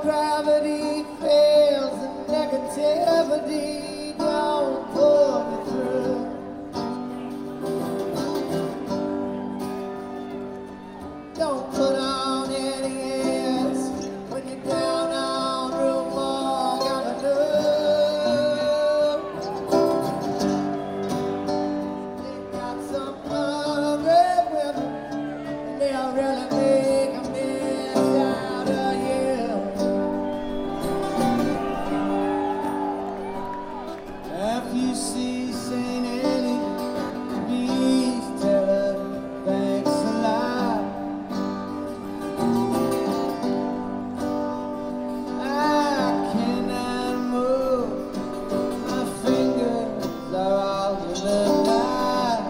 gravity fails and negativity don't pull you through. Don't put on any airs when you're down on Rue Morgan Avenue. They got some hungry women and they'll really make a mess out of you. If you see St. Annie, please tell her thanks a lot. I cannot move, my fingers are all in the night.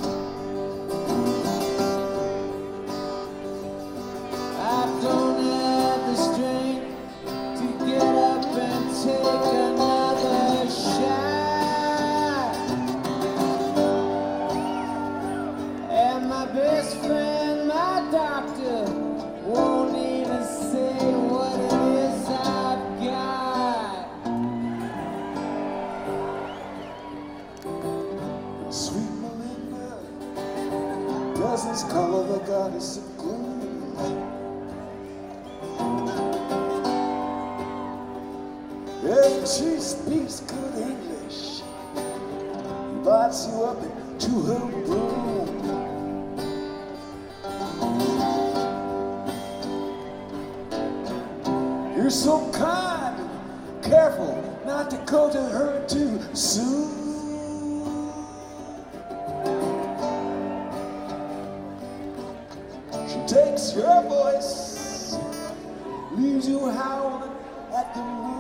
I don't have the strength to get up and take another shot. And my best friend, my doctor, won't even say what it is I've got. Sweet Melinda, presence color the goddess of gloom. If she speaks good English, invites you up into her room. You're so kind, careful not to go to her too soon. She takes your voice, leaves you howling at the moon.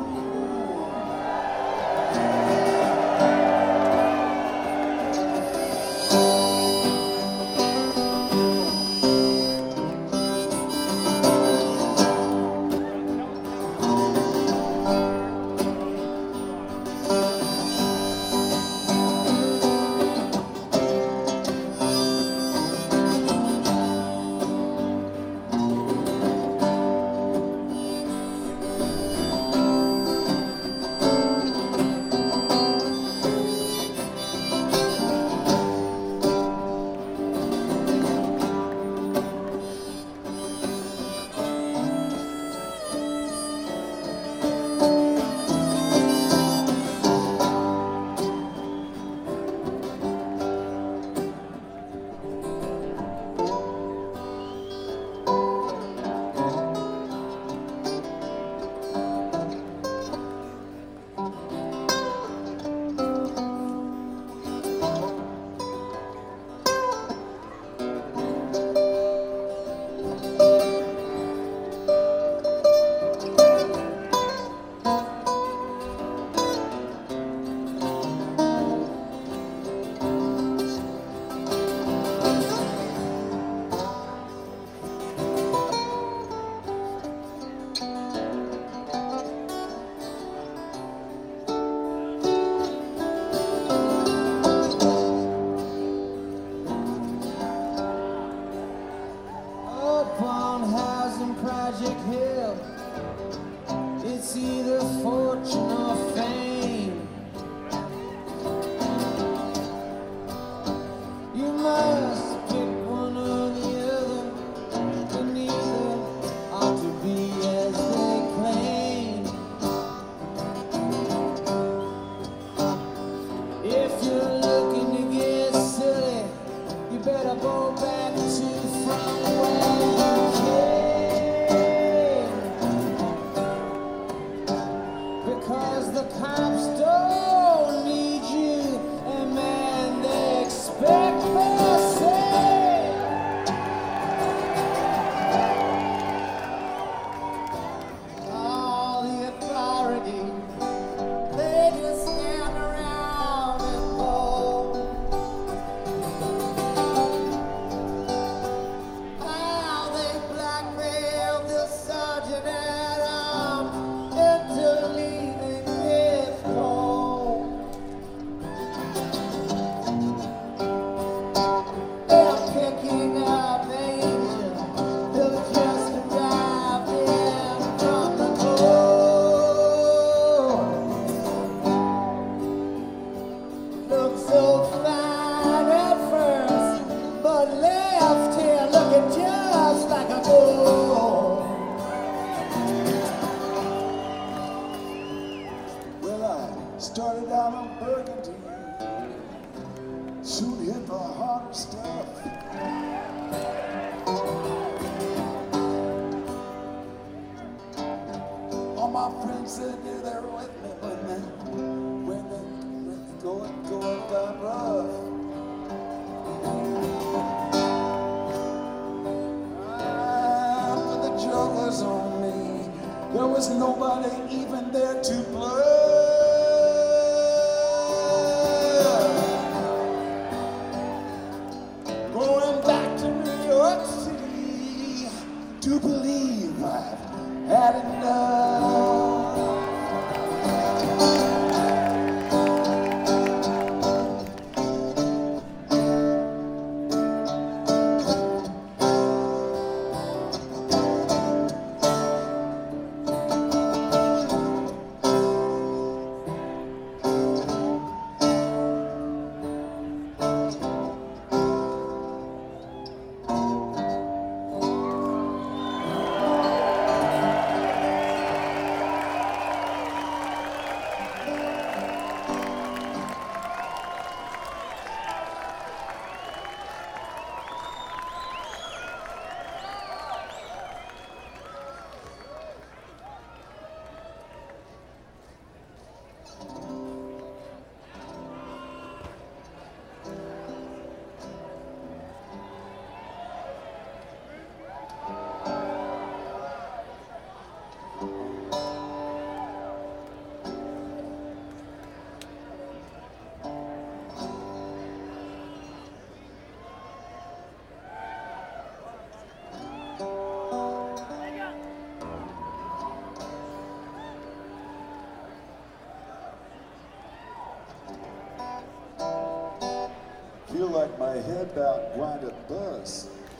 soon hit the harder stuff. All my friends said you're there with me when the going got rough. After the drug was on me, there was nobody even there to blur. Going back to New York City to believe I've had enough. Feel like my head about going to bust.